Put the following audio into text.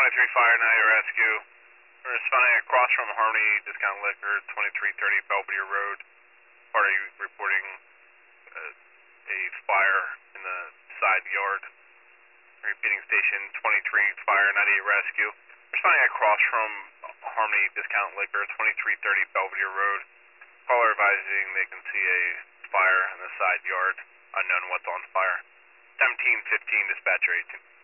Fire 90 Rescue. We're responding across from Harmony Discount Liquor, 2330 Belvedere Road. Party reporting a fire in the side yard. Repeating station 23 Fire 98 Rescue. Responding across from Harmony Discount Liquor, 2330 Belvedere Road. Caller advising they can see a fire in the side yard. Unknown what's on fire. 1715 dispatcher 18.